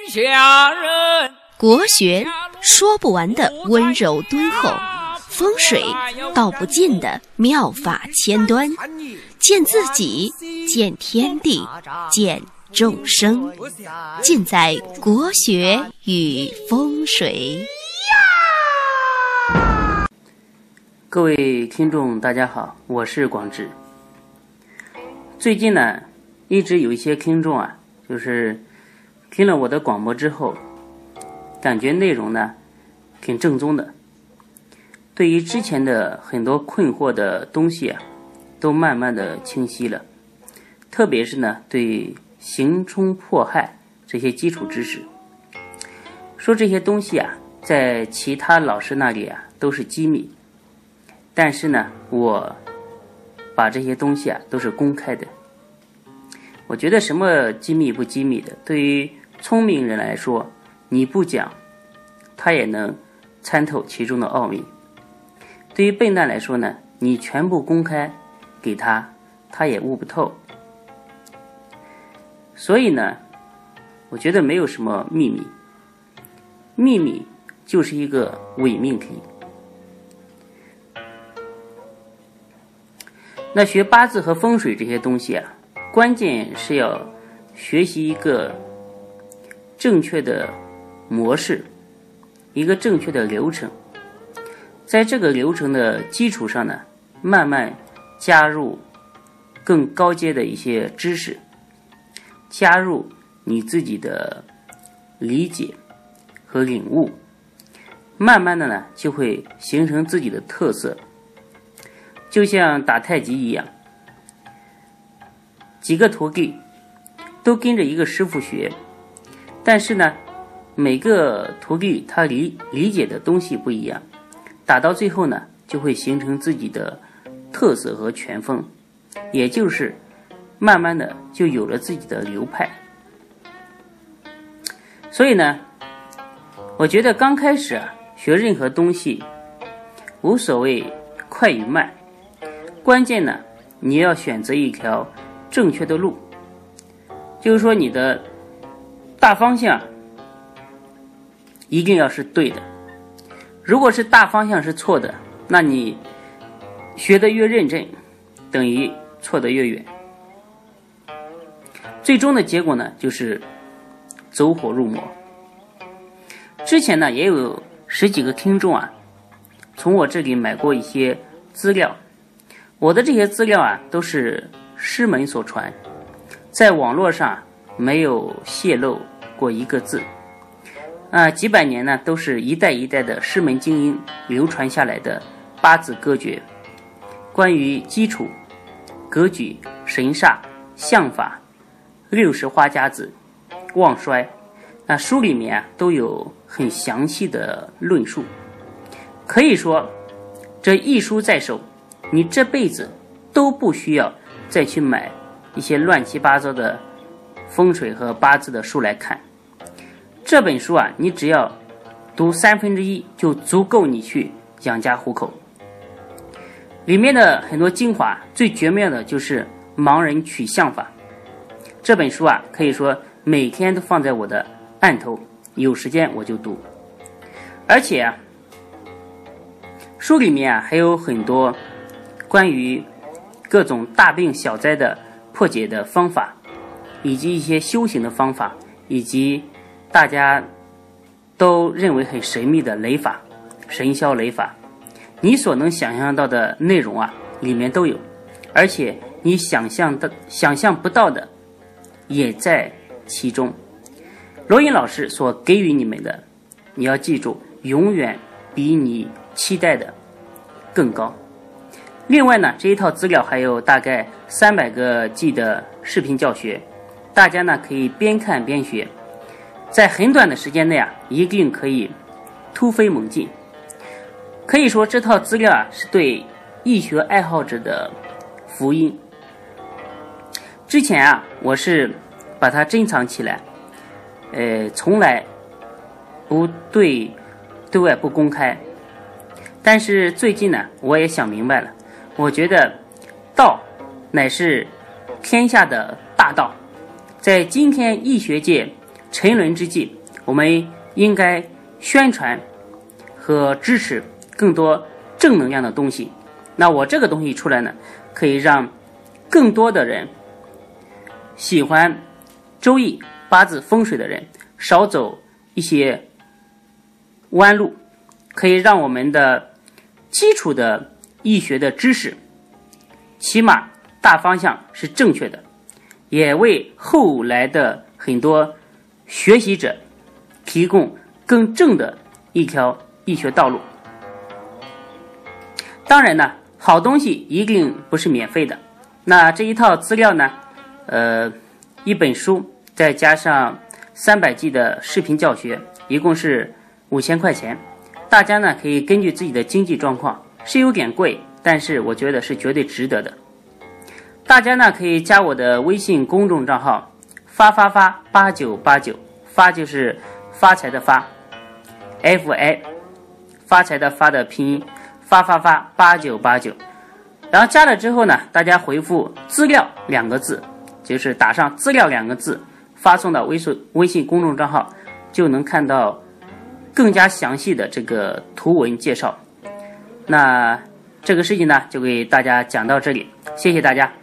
下人。 国学说不完的温柔敦厚，风水道不尽的妙法千端，见自己，见天地，见众生，尽在国学与风水。 各位听众大家好，我是广志。最近呢，一直有一些听众啊，就是听了我的广播之后，感觉内容呢挺正宗的，对于之前的很多困惑的东西啊，都慢慢的清晰了。特别是呢，对刑冲迫害这些基础知识，说这些东西啊，在其他老师那里啊都是机密，但是呢，我把这些东西啊都是公开的。我觉得什么机密不机密的，对于聪明人来说，你不讲，他也能参透其中的奥秘；对于笨蛋来说呢，你全部公开给他，他也悟不透。所以呢，我觉得没有什么秘密，秘密就是一个伪命题。那学八字和风水这些东西啊，关键是要学习一个正确的模式，一个正确的流程，在这个流程的基础上呢，慢慢加入更高阶的一些知识，加入你自己的理解和领悟，慢慢的呢，就会形成自己的特色。就像打太极一样，几个徒弟都跟着一个师傅学，但是呢，每个徒弟他理解的东西不一样，打到最后呢，就会形成自己的特色和拳风，也就是慢慢的就有了自己的流派。所以呢，我觉得刚开始啊，学任何东西无所谓快与慢，关键呢，你要选择一条正确的路，就是说你的大方向一定要是对的。如果是大方向是错的，那你学得越认真，等于错得越远。最终的结果呢，就是走火入魔。之前呢，也有10几个听众啊，从我这里买过一些资料。我的这些资料啊，都是师门所传，在网络上没有泄露过一个字。几百年呢，都是一代一代的师门精英流传下来的八字歌诀，关于基础、格局、神煞、相法、60花甲子、旺衰，那书里面啊都有很详细的论述。可以说，这一书在手，你这辈子都不需要再去买一些乱七八糟的风水和八字的书来看。这本书啊，你只要读1/3就足够你去养家糊口。里面的很多精华，最绝妙的就是盲人取相法。这本书啊，可以说每天都放在我的案头，有时间我就读。而且啊，书里面啊还有很多关于各种大病小灾的破解的方法，以及一些修行的方法，以及大家都认为很神秘的雷法、神霄雷法，你所能想象到的内容啊，里面都有，而且你想象不到的也在其中。罗云老师所给予你们的，你要记住，永远比你期待的更高。另外呢，这一套资料还有大概300个 G 的视频教学，大家呢可以边看边学，在很短的时间内啊，一定可以突飞猛进。可以说这套资料啊，是对易学爱好者的福音。之前啊，我是把它珍藏起来，从来不对外不公开。但是最近呢，我也想明白了，我觉得道乃是天下的大道，在今天易学界沉沦之际，我们应该宣传和支持更多正能量的东西。那我这个东西出来呢，可以让更多的人喜欢周易八字风水的人少走一些弯路，可以让我们的基础的易学的知识起码大方向是正确的，也为后来的很多学习者提供更正的一条易学道路。当然呢，好东西一定不是免费的。那这一套资料呢，一本书再加上300G 的视频教学，一共是5000块钱。大家呢可以根据自己的经济状况，是有点贵，但是我觉得是绝对值得的。大家呢可以加我的微信公众账号发8989，发就是发财的发 ，FA 发财的发的拼音发8989。然后加了之后呢，大家回复资料2个字，就是打上资料2个字，发送到微信公众账号，就能看到更加详细的这个图文介绍。那这个事情呢，就给大家讲到这里，谢谢大家。